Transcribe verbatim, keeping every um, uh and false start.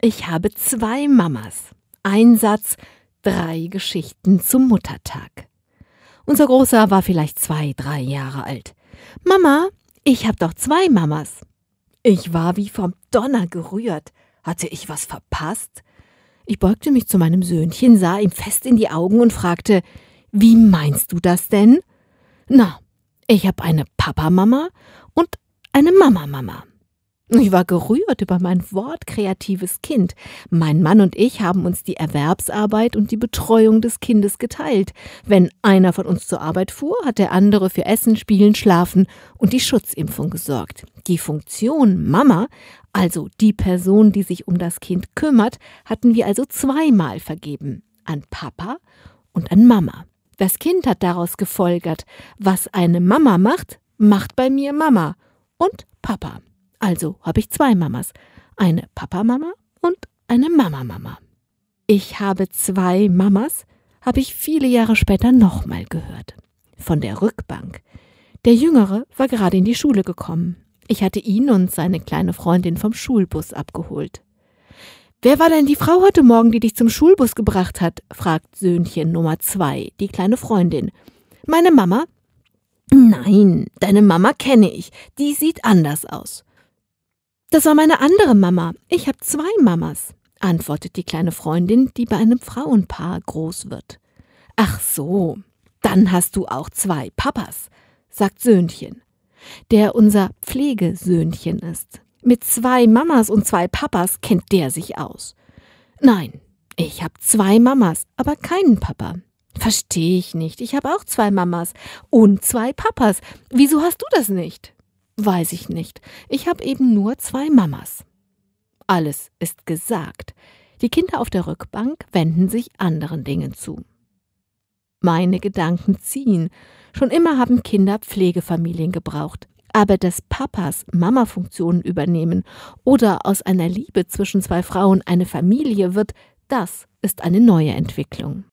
Ich habe zwei Mamas. Ein Satz, drei Geschichten zum Muttertag. Unser Großer war vielleicht zwei, drei Jahre alt. »Mama, ich hab doch zwei Mamas.« Ich war wie vom Donner gerührt. Hatte ich was verpasst? Ich beugte mich zu meinem Söhnchen, sah ihm fest in die Augen und fragte, »Wie meinst du das denn?« »Na, ich hab eine Papa-Mama und eine Mama-Mama.« Ich war gerührt über mein wortkreatives Kind. Mein Mann und ich haben uns die Erwerbsarbeit und die Betreuung des Kindes geteilt. Wenn einer von uns zur Arbeit fuhr, hat der andere für Essen, Spielen, Schlafen und die Schutzimpfung gesorgt. Die Funktion Mama, also die Person, die sich um das Kind kümmert, hatten wir also zweimal vergeben. An Papa und an Mama. Das Kind hat daraus gefolgert, was eine Mama macht, macht bei mir Mama und Papa. Also habe ich zwei Mamas, eine Papa-Mama und eine Mama-Mama. Ich habe zwei Mamas, habe ich viele Jahre später nochmal gehört. Von der Rückbank. Der Jüngere war gerade in die Schule gekommen. Ich hatte ihn und seine kleine Freundin vom Schulbus abgeholt. »Wer war denn die Frau heute Morgen, die dich zum Schulbus gebracht hat?« fragt Söhnchen Nummer zwei, die kleine Freundin. »Meine Mama?« »Nein, deine Mama kenne ich, die sieht anders aus.« »Das war meine andere Mama. Ich habe zwei Mamas«, antwortet die kleine Freundin, die bei einem Frauenpaar groß wird. »Ach so, dann hast du auch zwei Papas«, sagt Söhnchen, der unser Pflegesöhnchen ist. Mit zwei Mamas und zwei Papas kennt der sich aus. »Nein, ich habe zwei Mamas, aber keinen Papa.« »Verstehe ich nicht. Ich habe auch zwei Mamas und zwei Papas. Wieso hast du das nicht?« »Weiß ich nicht. Ich habe eben nur zwei Mamas.« Alles ist gesagt. Die Kinder auf der Rückbank wenden sich anderen Dingen zu. Meine Gedanken ziehen. Schon immer haben Kinder Pflegefamilien gebraucht. Aber dass Papas Mama-Funktionen übernehmen oder aus einer Liebe zwischen zwei Frauen eine Familie wird, das ist eine neue Entwicklung.